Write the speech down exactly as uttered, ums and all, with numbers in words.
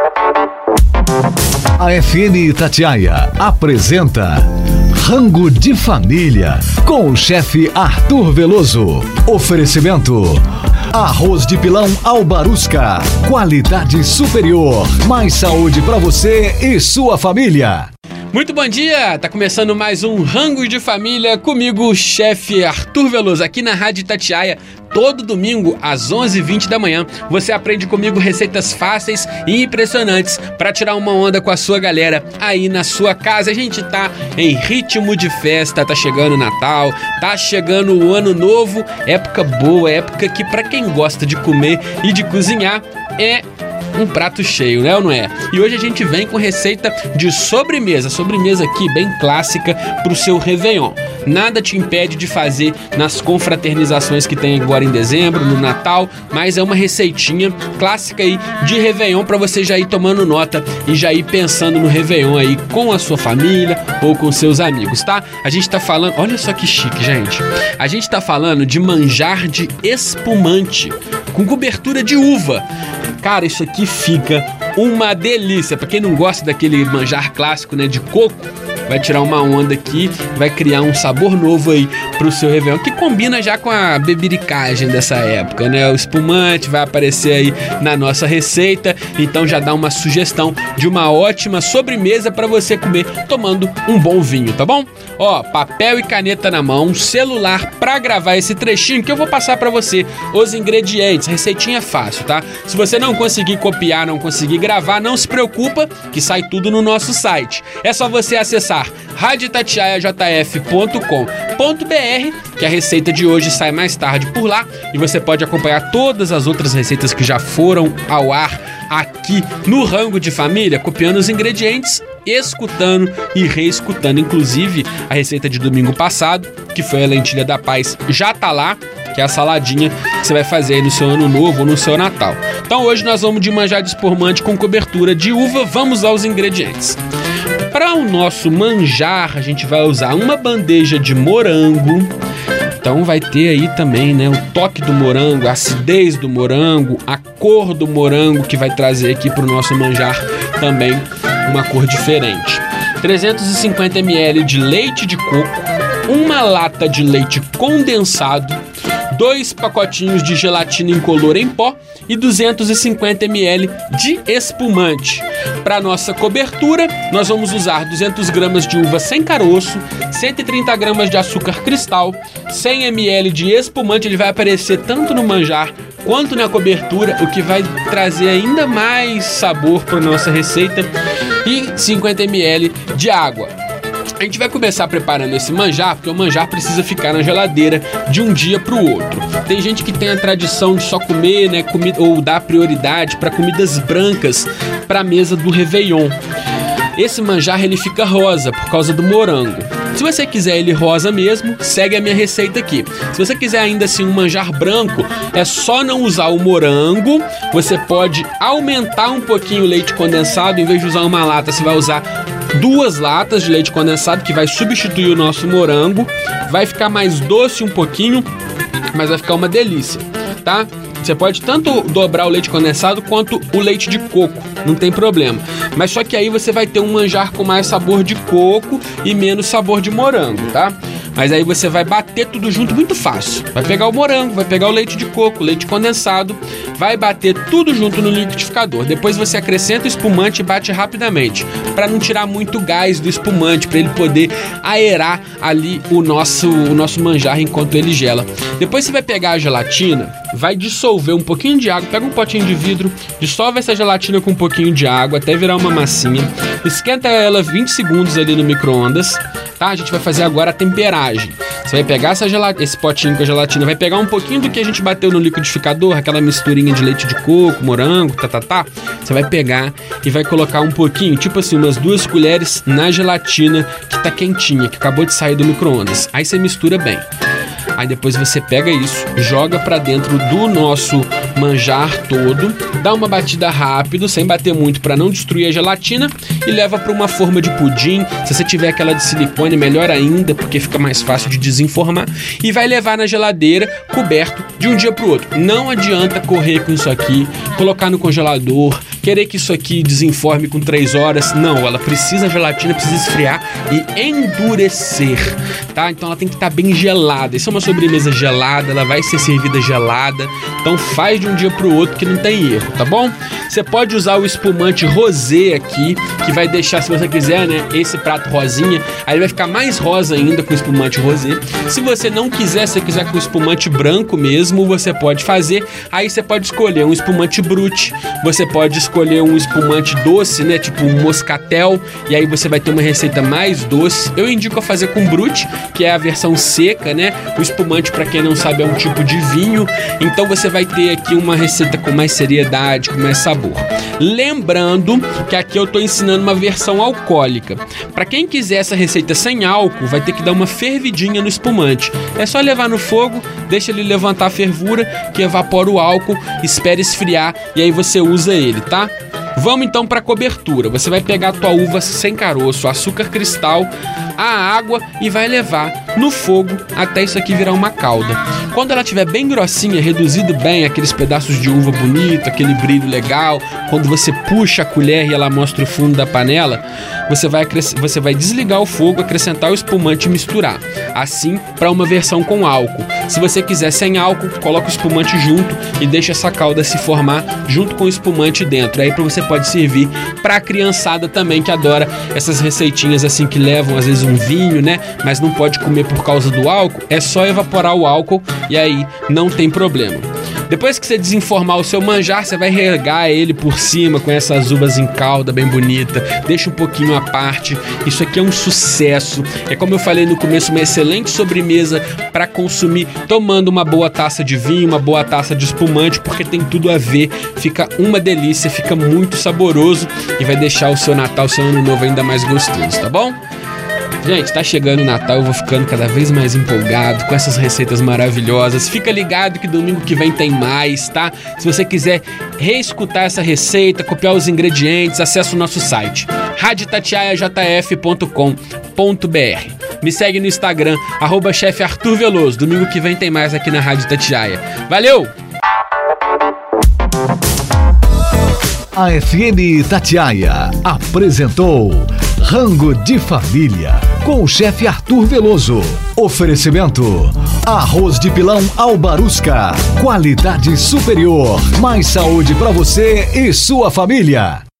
A F M Itatiaia apresenta Rango de Família com o chefe Arthur Veloso. Oferecimento: arroz de pilão Albarusca, qualidade superior, mais saúde para você e sua família. Muito bom dia, tá começando mais um Rango de Família comigo, chefe Arthur Veloso, aqui na Rádio Itatiaia. Todo domingo, às onze e vinte da manhã, você aprende comigo receitas fáceis e impressionantes para tirar uma onda com a sua galera aí na sua casa. A gente tá em ritmo de festa, tá chegando o Natal, tá chegando o Ano Novo, época boa, época que para quem gosta de comer e de cozinhar é um prato cheio, né ou não é? E hoje a gente vem com receita de sobremesa, sobremesa aqui bem clássica pro seu Réveillon. Nada te impede de fazer nas confraternizações que tem agora em dezembro, no Natal, mas é uma receitinha clássica aí de Réveillon para você já ir tomando nota e já ir pensando no Réveillon aí com a sua família ou com seus amigos, tá? A gente tá falando, olha só que chique, gente. A gente tá falando de manjar de espumante com cobertura de uva. Cara, isso aqui fica uma delícia. Pra quem não gosta daquele manjar clássico, né, de coco, vai tirar uma onda aqui, vai criar um sabor novo aí pro seu Réveillon, que combina já com a bebiricagem dessa época, né? O espumante vai aparecer aí na nossa receita, então já dá uma sugestão de uma ótima sobremesa para você comer tomando um bom vinho, tá bom? Ó, papel e caneta na mão, celular para gravar esse trechinho que eu vou passar para você os ingredientes. Receitinha fácil, tá? Se você não conseguir copiar, não conseguir gravar, não se preocupa que sai tudo no nosso site. É só você acessar rádio itatiaia j f ponto com ponto b r, que a receita de hoje sai mais tarde por lá e você pode acompanhar todas as outras receitas que já foram ao ar aqui no Rango de Família, copiando os ingredientes, escutando e reescutando. Inclusive, a receita de domingo passado, que foi a lentilha da paz, já tá lá, que é a saladinha que você vai fazer aí no seu Ano Novo ou no seu Natal. Então hoje nós vamos de manjar de espumante com cobertura de uva. Vamos aos ingredientes. Para o nosso manjar, a gente vai usar uma bandeja de morango. Então vai ter aí também, né, o toque do morango, a acidez do morango, a cor do morango que vai trazer aqui para o nosso manjar também uma cor diferente. trezentos e cinquenta mililitros de leite de coco, uma lata de leite condensado, dois pacotinhos de gelatina incolor em pó e duzentos e cinquenta mililitros de espumante. Para nossa cobertura, nós vamos usar duzentas gramas de uva sem caroço, cento e trinta gramas de açúcar cristal, cem mililitros de espumante. Ele vai aparecer tanto no manjar quanto na cobertura, o que vai trazer ainda mais sabor para nossa receita, e cinquenta mililitros de água. A gente vai começar preparando esse manjar, porque o manjar precisa ficar na geladeira de um dia para o outro. Tem gente que tem a tradição de só comer, né, comida, ou dar prioridade para comidas brancas para a mesa do Réveillon. Esse manjar ele fica rosa por causa do morango. Se você quiser ele rosa mesmo, segue a minha receita aqui. Se você quiser ainda assim um manjar branco, é só não usar o morango. Você pode aumentar um pouquinho o leite condensado. Em vez de usar uma lata, você vai usar duas latas de leite condensado, que vai substituir o nosso morango. Vai ficar mais doce um pouquinho, mas vai ficar uma delícia, tá? Você pode tanto dobrar o leite condensado quanto o leite de coco, não tem problema. Mas só que aí você vai ter um manjar com mais sabor de coco e menos sabor de morango, tá? Mas aí você vai bater tudo junto muito fácil. Vai pegar o morango, vai pegar o leite de coco, leite condensado, vai bater tudo junto no liquidificador. Depois você acrescenta o espumante e bate rapidamente, para não tirar muito gás do espumante, para ele poder aerar ali o nosso, o nosso manjar enquanto ele gela. Depois você vai pegar a gelatina, vai dissolver um pouquinho de água, pega um potinho de vidro, dissolve essa gelatina com um pouquinho de água até virar uma massinha, esquenta ela vinte segundos ali no micro-ondas, tá? A gente vai fazer agora a temperagem. Você vai pegar essa gelatina, esse potinho com a gelatina, vai pegar um pouquinho do que a gente bateu no liquidificador, aquela misturinha de leite de coco, morango, tá, tá, tá. Você vai pegar e vai colocar um pouquinho, tipo assim, umas duas colheres na gelatina que tá quentinha, que acabou de sair do micro-ondas. Aí você mistura bem. Aí depois você pega isso, joga pra dentro do nosso manjar todo, dá uma batida rápido, sem bater muito para não destruir a gelatina, e leva para uma forma de pudim. Se você tiver aquela de silicone, melhor ainda, porque fica mais fácil de desenformar, e vai levar na geladeira coberto de um dia pro outro. Não adianta correr com isso aqui, colocar no congelador, querer que isso aqui desenforme com três horas. Não, ela precisa, a gelatina precisa esfriar e endurecer, tá? Então ela tem que estar bem gelada. Isso é uma sobremesa gelada, ela vai ser servida gelada. Então faz de um dia pro outro que não tem erro, tá bom? Você pode usar o espumante rosé aqui, que vai deixar, se você quiser, né, esse prato rosinha, aí ele vai ficar mais rosa ainda com o espumante rosé. Se você não quiser, se você quiser com espumante branco mesmo, você pode fazer. Aí você pode escolher um espumante brut, você pode escolher um espumante doce, né, tipo um moscatel, e aí você vai ter uma receita mais doce. Eu indico a fazer com brut, que é a versão seca, né? O espumante, para quem não sabe, é um tipo de vinho. Então você vai ter aqui uma receita com mais seriedade, com mais sabor. Lembrando que aqui eu tô ensinando uma versão alcoólica. Para quem quiser essa receita sem álcool, vai ter que dar uma fervidinha no espumante. É só levar no fogo, deixa ele levantar a fervura, que evapora o álcool, espera esfriar e aí você usa ele, tá? Vamos então para a cobertura. Você vai pegar a tua uva sem caroço, açúcar cristal, a água e vai levar no fogo até isso aqui virar uma calda. Quando ela estiver bem grossinha, reduzido bem, aqueles pedaços de uva bonito, aquele brilho legal, quando você puxa a colher e ela mostra o fundo da panela, você vai, você vai desligar o fogo, acrescentar o espumante e misturar. Assim, para uma versão com álcool. Se você quiser sem álcool, coloca o espumante junto e deixa essa calda se formar junto com o espumante dentro. Aí você pode servir para a criançada também, que adora essas receitinhas assim que levam às vezes um vinho, né? Mas não pode comer por causa do álcool. É só evaporar o álcool e aí não tem problema. Depois que você desenformar o seu manjar, você vai regar ele por cima com essas uvas em calda bem bonita. Deixa um pouquinho à parte. Isso aqui é um sucesso. É como eu falei no começo, uma excelente sobremesa para consumir tomando uma boa taça de vinho, uma boa taça de espumante, porque tem tudo a ver. Fica uma delícia, fica muito saboroso e vai deixar o seu Natal, o seu Ano Novo ainda mais gostoso, tá bom? Gente, tá chegando o Natal, eu vou ficando cada vez mais empolgado com essas receitas maravilhosas. Fica ligado que domingo que vem tem mais, tá? Se você quiser reescutar essa receita, copiar os ingredientes, acesse o nosso site rádio itatiaia j f ponto com ponto b r. Me segue no Instagram, arroba chefe Arthur Veloso. Domingo que vem tem mais aqui na Rádio Itatiaia. Valeu! A F M Itatiaia apresentou Rango de Família com o chefe Arthur Veloso. Oferecimento: arroz de pilão Albarusca, qualidade superior, mais saúde para você e sua família.